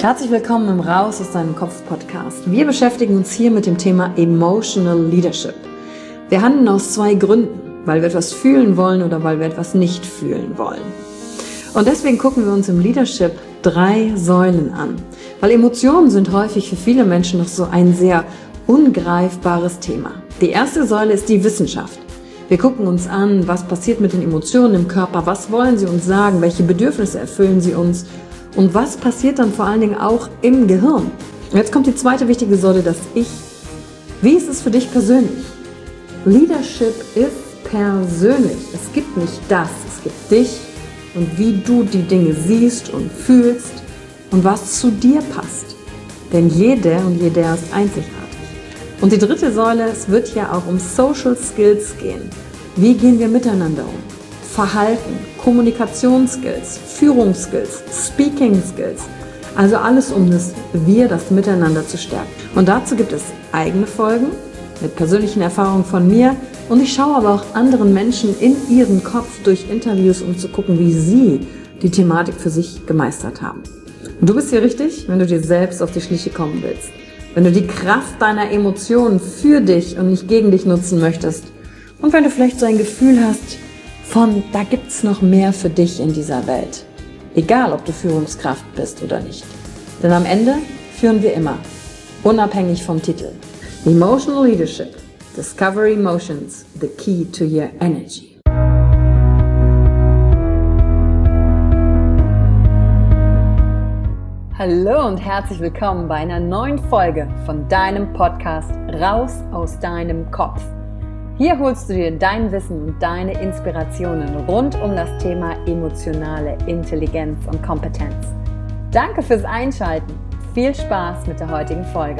Herzlich willkommen im Raus aus deinem Kopf Podcast. Wir beschäftigen uns hier mit dem Thema Emotional Leadership. Wir handeln aus zwei Gründen, weil wir etwas fühlen wollen oder weil wir etwas nicht fühlen wollen. Und deswegen gucken wir uns im Leadership 3 Säulen an, weil Emotionen sind häufig für viele Menschen noch so ein sehr ungreifbares Thema. Die erste Säule ist die Wissenschaft. Wir gucken uns an, was passiert mit den Emotionen im Körper, was wollen sie uns sagen, welche Bedürfnisse erfüllen sie uns und was passiert dann vor allen Dingen auch im Gehirn. Und jetzt kommt die zweite wichtige Säule, das Ich. Wie ist es für dich persönlich? Leadership ist persönlich. Es gibt nicht das, es gibt dich und wie du die Dinge siehst und fühlst und was zu dir passt. Denn jede und jeder ist einzigartig. Und die dritte Säule, es wird ja auch um Social Skills gehen. Wie gehen wir miteinander um? Verhalten, Kommunikationsskills, Führungsskills, Speaking Skills. Also alles um das Miteinander zu stärken. Und dazu gibt es eigene Folgen mit persönlichen Erfahrungen von mir. Und ich schaue aber auch anderen Menschen in ihren Kopf durch Interviews, um zu gucken, wie sie die Thematik für sich gemeistert haben. Und du bist hier richtig, wenn du dir selbst auf die Schliche kommen willst. Wenn du die Kraft deiner Emotionen für dich und nicht gegen dich nutzen möchtest. Und wenn du vielleicht so ein Gefühl hast von, da gibt's noch mehr für dich in dieser Welt. Egal, ob du Führungskraft bist oder nicht. Denn am Ende führen wir immer, unabhängig vom Titel. Emotional Leadership. Discover Emotions, the key to your energy. Hallo und herzlich willkommen bei einer neuen Folge von deinem Podcast Raus aus deinem Kopf. Hier holst du dir dein Wissen und deine Inspirationen rund um das Thema emotionale Intelligenz und Kompetenz. Danke fürs Einschalten. Viel Spaß mit der heutigen Folge.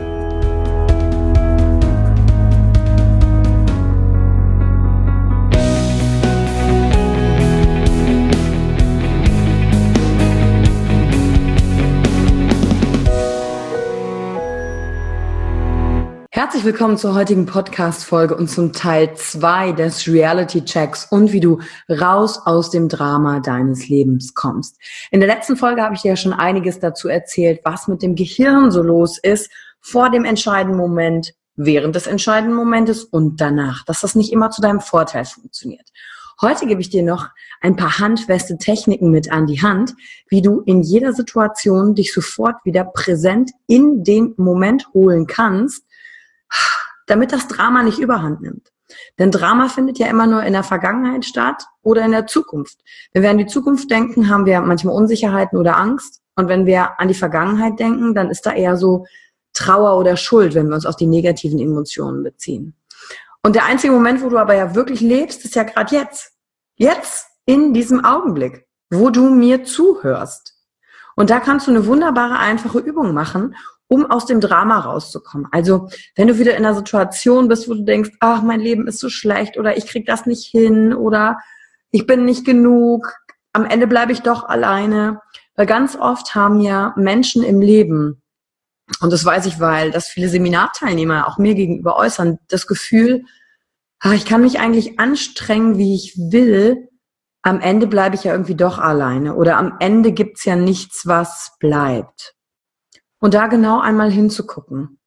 Herzlich willkommen zur heutigen Podcast-Folge und zum Teil 2 des Reality-Checks und wie du raus aus dem Drama deines Lebens kommst. In der letzten Folge habe ich dir ja schon einiges dazu erzählt, was mit dem Gehirn so los ist, vor dem entscheidenden Moment, während des entscheidenden Momentes und danach, dass das nicht immer zu deinem Vorteil funktioniert. Heute gebe ich dir noch ein paar handfeste Techniken mit an die Hand, wie du in jeder Situation dich sofort wieder präsent in den Moment holen kannst, damit das Drama nicht überhand nimmt. Denn Drama findet ja immer nur in der Vergangenheit statt oder in der Zukunft. Wenn wir an die Zukunft denken, haben wir manchmal Unsicherheiten oder Angst. Und wenn wir an die Vergangenheit denken, dann ist da eher so Trauer oder Schuld, wenn wir uns auf die negativen Emotionen beziehen. Und der einzige Moment, wo du aber ja wirklich lebst, ist ja gerade jetzt. Jetzt, in diesem Augenblick, wo du mir zuhörst. Und da kannst du eine wunderbare, einfache Übung machen, um aus dem Drama rauszukommen. Also, wenn du wieder in einer Situation bist, wo du denkst, ach, mein Leben ist so schlecht oder ich krieg das nicht hin oder ich bin nicht genug, am Ende bleibe ich doch alleine. Weil ganz oft haben ja Menschen im Leben, und das weiß ich, weil das viele Seminarteilnehmer auch mir gegenüber äußern, das Gefühl, ach, ich kann mich eigentlich anstrengen, wie ich will, am Ende bleibe ich ja irgendwie doch alleine oder am Ende gibt's ja nichts, was bleibt. Und da genau einmal hinzugucken.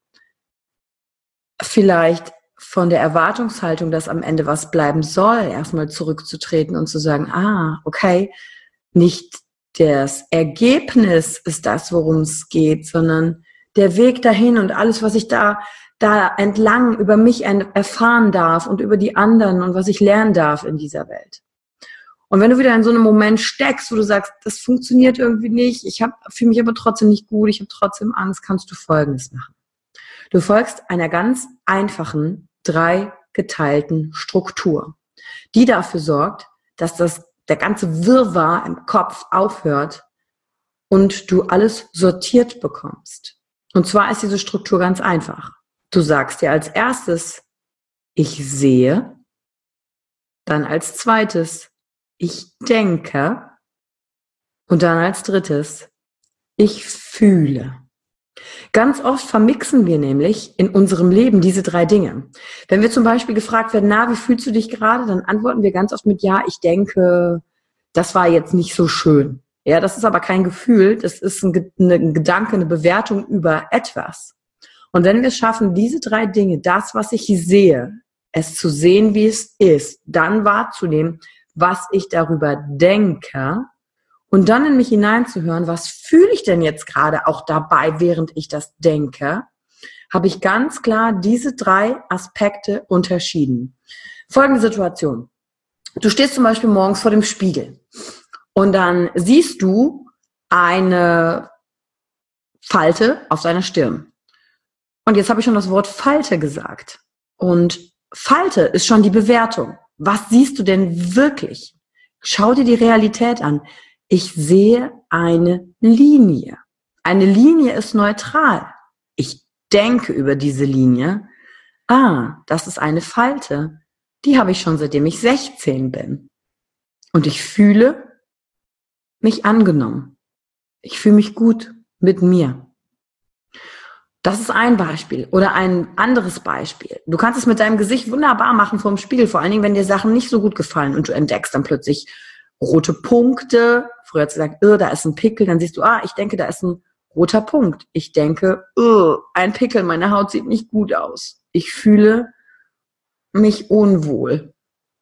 Vielleicht von der Erwartungshaltung, dass am Ende was bleiben soll, erstmal zurückzutreten und zu sagen, okay, nicht das Ergebnis ist das, worum es geht, sondern der Weg dahin und alles, was ich da entlang über mich erfahren darf und über die anderen und was ich lernen darf in dieser Welt. Und wenn du wieder in so einem Moment steckst, wo du sagst, das funktioniert irgendwie nicht, ich fühle mich aber trotzdem nicht gut, ich habe trotzdem Angst, kannst du Folgendes machen. Du folgst einer ganz einfachen, 3-geteilten Struktur, die dafür sorgt, dass der ganze Wirrwarr im Kopf aufhört und du alles sortiert bekommst. Und zwar ist diese Struktur ganz einfach. Du sagst dir als erstes, ich sehe, dann als zweites, ich denke und dann als drittes, ich fühle. Ganz oft vermixen wir nämlich in unserem Leben diese 3 Dinge. Wenn wir zum Beispiel gefragt werden, wie fühlst du dich gerade, dann antworten wir ganz oft mit, ja, ich denke, das war jetzt nicht so schön. Ja, das ist aber kein Gefühl, das ist ein Gedanke, eine Bewertung über etwas. Und wenn wir es schaffen, diese 3 Dinge, das, was ich sehe, es zu sehen, wie es ist, dann wahrzunehmen, was ich darüber denke und dann in mich hineinzuhören, was fühle ich denn jetzt gerade auch dabei, während ich das denke, habe ich ganz klar diese 3 Aspekte unterschieden. Folgende Situation. Du stehst zum Beispiel morgens vor dem Spiegel und dann siehst du eine Falte auf deiner Stirn. Und jetzt habe ich schon das Wort Falte gesagt. Und Falte ist schon die Bewertung. Was siehst du denn wirklich? Schau dir die Realität an. Ich sehe eine Linie. Eine Linie ist neutral. Ich denke über diese Linie. Das ist eine Falte. Die habe ich schon seitdem ich 16 bin. Und ich fühle mich angenommen. Ich fühle mich gut mit mir. Das ist ein Beispiel. Oder ein anderes Beispiel. Du kannst es mit deinem Gesicht wunderbar machen vor dem Spiegel, vor allen Dingen, wenn dir Sachen nicht so gut gefallen und du entdeckst dann plötzlich rote Punkte. Früher hat sie gesagt, da ist ein Pickel. Dann siehst du, ich denke, da ist ein roter Punkt. Ich denke, ein Pickel, meine Haut sieht nicht gut aus. Ich fühle mich unwohl.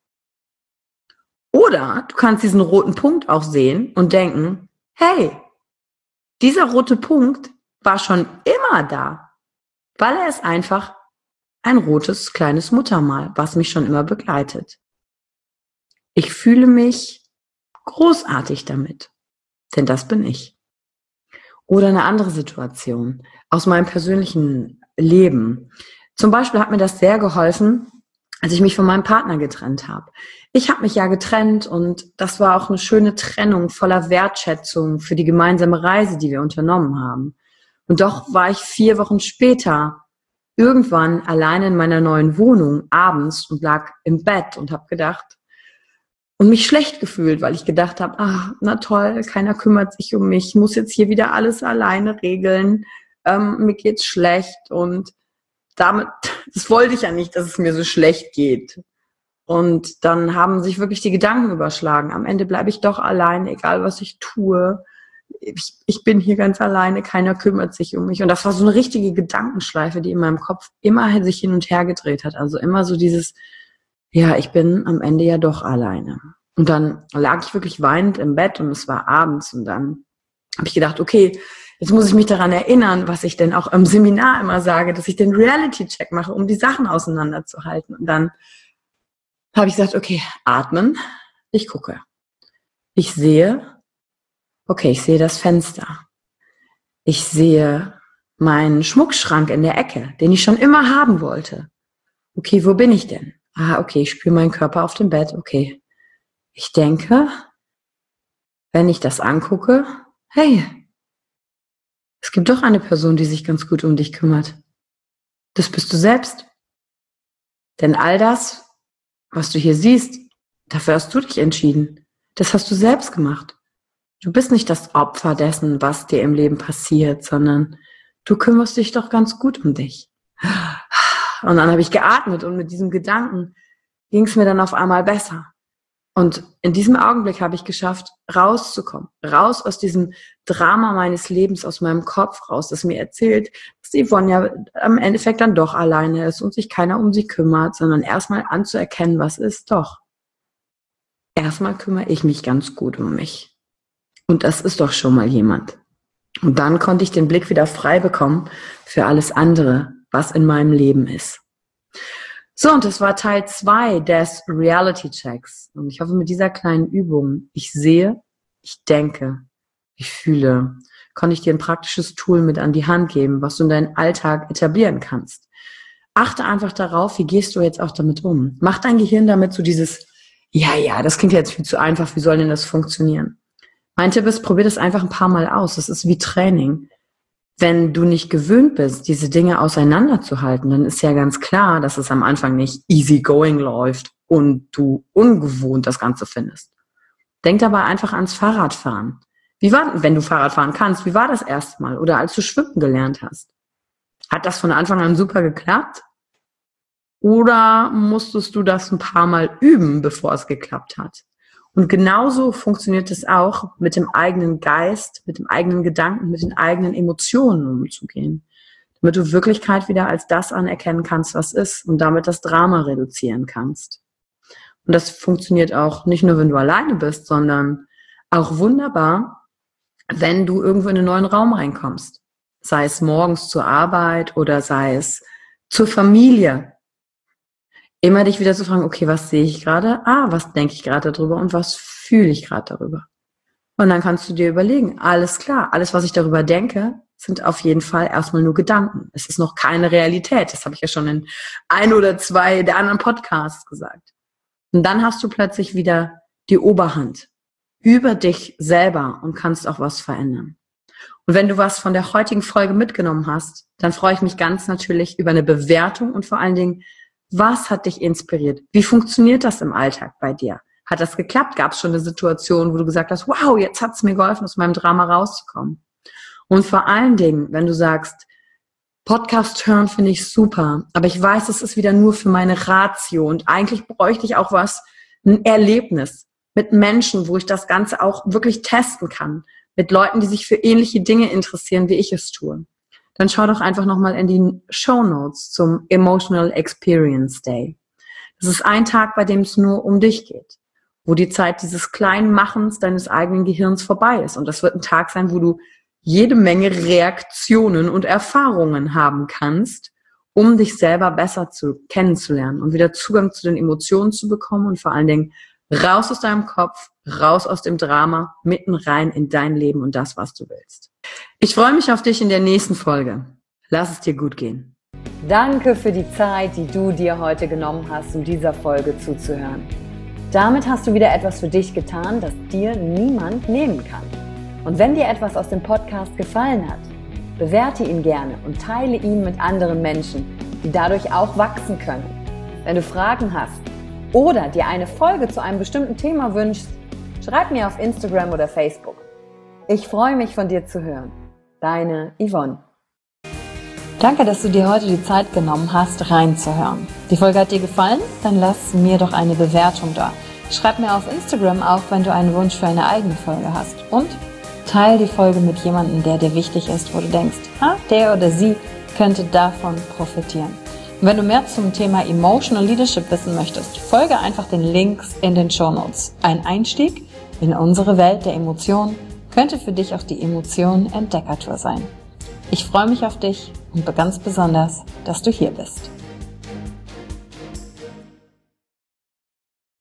Oder du kannst diesen roten Punkt auch sehen und denken, hey, dieser rote Punkt war schon immer da, weil er ist einfach ein rotes kleines Muttermal, was mich schon immer begleitet. Ich fühle mich großartig damit, denn das bin ich. Oder eine andere Situation aus meinem persönlichen Leben. Zum Beispiel hat mir das sehr geholfen, als ich mich von meinem Partner getrennt habe. Ich habe mich ja getrennt und das war auch eine schöne Trennung voller Wertschätzung für die gemeinsame Reise, die wir unternommen haben. Und doch war ich 4 Wochen später irgendwann alleine in meiner neuen Wohnung abends und lag im Bett und habe gedacht und mich schlecht gefühlt, weil ich gedacht habe, na toll, keiner kümmert sich um mich, ich muss jetzt hier wieder alles alleine regeln, mir geht's schlecht und damit, das wollte ich ja nicht, dass es mir so schlecht geht. Und dann haben sich wirklich die Gedanken überschlagen. Am Ende bleibe ich doch allein, egal was ich tue. Ich bin hier ganz alleine, keiner kümmert sich um mich. Und das war so eine richtige Gedankenschleife, die in meinem Kopf immer sich hin und her gedreht hat. Also immer so dieses, ich bin am Ende ja doch alleine. Und dann lag ich wirklich weinend im Bett und es war abends. Und dann habe ich gedacht, okay, jetzt muss ich mich daran erinnern, was ich denn auch im Seminar immer sage, dass ich den Reality-Check mache, um die Sachen auseinanderzuhalten. Und dann habe ich gesagt, okay, atmen, ich gucke. Ich sehe das Fenster. Ich sehe meinen Schmuckschrank in der Ecke, den ich schon immer haben wollte. Okay, wo bin ich denn? Okay, ich spüre meinen Körper auf dem Bett. Okay, ich denke, wenn ich das angucke, hey, es gibt doch eine Person, die sich ganz gut um dich kümmert. Das bist du selbst. Denn all das, was du hier siehst, dafür hast du dich entschieden. Das hast du selbst gemacht. Du bist nicht das Opfer dessen, was dir im Leben passiert, sondern du kümmerst dich doch ganz gut um dich. Und dann habe ich geatmet und mit diesem Gedanken ging es mir dann auf einmal besser. Und in diesem Augenblick habe ich geschafft, rauszukommen, raus aus diesem Drama meines Lebens, aus meinem Kopf raus, das mir erzählt, dass die Yvonne ja am Endeffekt dann doch alleine ist und sich keiner um sie kümmert, sondern erstmal anzuerkennen, was ist doch. Erstmal kümmere ich mich ganz gut um mich. Und das ist doch schon mal jemand. Und dann konnte ich den Blick wieder frei bekommen für alles andere, was in meinem Leben ist. So, und das war Teil 2 des Reality Checks. Und ich hoffe, mit dieser kleinen Übung, ich sehe, ich denke, ich fühle, konnte ich dir ein praktisches Tool mit an die Hand geben, was du in deinen Alltag etablieren kannst. Achte einfach darauf, wie gehst du jetzt auch damit um? Mach dein Gehirn damit so dieses, das klingt jetzt viel zu einfach, wie soll denn das funktionieren? Mein Tipp ist, probier das einfach ein paar Mal aus. Das ist wie Training. Wenn du nicht gewöhnt bist, diese Dinge auseinanderzuhalten, dann ist ja ganz klar, dass es am Anfang nicht easy going läuft und du ungewohnt das Ganze findest. Denk dabei einfach ans Fahrradfahren. Wenn du Fahrrad fahren kannst, wie war das erste Mal? Oder als du schwimmen gelernt hast? Hat das von Anfang an super geklappt? Oder musstest du das ein paar Mal üben, bevor es geklappt hat? Und genauso funktioniert es auch, mit dem eigenen Geist, mit dem eigenen Gedanken, mit den eigenen Emotionen umzugehen. Damit du Wirklichkeit wieder als das anerkennen kannst, was ist und damit das Drama reduzieren kannst. Und das funktioniert auch nicht nur, wenn du alleine bist, sondern auch wunderbar, wenn du irgendwo in einen neuen Raum reinkommst. Sei es morgens zur Arbeit oder sei es zur Familie. Immer dich wieder zu fragen, okay, was sehe ich gerade? Was denke ich gerade darüber und was fühle ich gerade darüber? Und dann kannst du dir überlegen, alles klar, alles, was ich darüber denke, sind auf jeden Fall erstmal nur Gedanken. Es ist noch keine Realität. Das habe ich ja schon in 1 oder 2 der anderen Podcasts gesagt. Und dann hast du plötzlich wieder die Oberhand über dich selber und kannst auch was verändern. Und wenn du was von der heutigen Folge mitgenommen hast, dann freue ich mich ganz natürlich über eine Bewertung und vor allen Dingen, was hat dich inspiriert? Wie funktioniert das im Alltag bei dir? Hat das geklappt? Gab es schon eine Situation, wo du gesagt hast, wow, jetzt hat es mir geholfen, aus meinem Drama rauszukommen? Und vor allen Dingen, wenn du sagst, Podcast hören finde ich super, aber ich weiß, es ist wieder nur für meine Ratio und eigentlich bräuchte ich auch ein Erlebnis mit Menschen, wo ich das Ganze auch wirklich testen kann, mit Leuten, die sich für ähnliche Dinge interessieren, wie ich es tue. Dann schau doch einfach nochmal in die Shownotes zum Emotional Experience Day. Das ist ein Tag, bei dem es nur um dich geht, wo die Zeit dieses kleinen Machens deines eigenen Gehirns vorbei ist. Und das wird ein Tag sein, wo du jede Menge Reaktionen und Erfahrungen haben kannst, um dich selber besser kennenzulernen und wieder Zugang zu den Emotionen zu bekommen und vor allen Dingen raus aus deinem Kopf, raus aus dem Drama, mitten rein in dein Leben und das, was du willst. Ich freue mich auf dich in der nächsten Folge. Lass es dir gut gehen. Danke für die Zeit, die du dir heute genommen hast, um dieser Folge zuzuhören. Damit hast du wieder etwas für dich getan, das dir niemand nehmen kann. Und wenn dir etwas aus dem Podcast gefallen hat, bewerte ihn gerne und teile ihn mit anderen Menschen, die dadurch auch wachsen können. Wenn du Fragen hast oder dir eine Folge zu einem bestimmten Thema wünschst, schreib mir auf Instagram oder Facebook. Ich freue mich, von dir zu hören. Deine Yvonne. Danke, dass du dir heute die Zeit genommen hast, reinzuhören. Die Folge hat dir gefallen? Dann lass mir doch eine Bewertung da. Schreib mir auf Instagram auch, wenn du einen Wunsch für eine eigene Folge hast. Und teile die Folge mit jemandem, der dir wichtig ist, wo du denkst, der oder sie könnte davon profitieren. Und wenn du mehr zum Thema Emotional Leadership wissen möchtest, folge einfach den Links in den Shownotes. Ein Einstieg in unsere Welt der Emotionen könnte für dich auch die Emotionen-Entdeckertour sein. Ich freue mich auf dich und ganz besonders, dass du hier bist.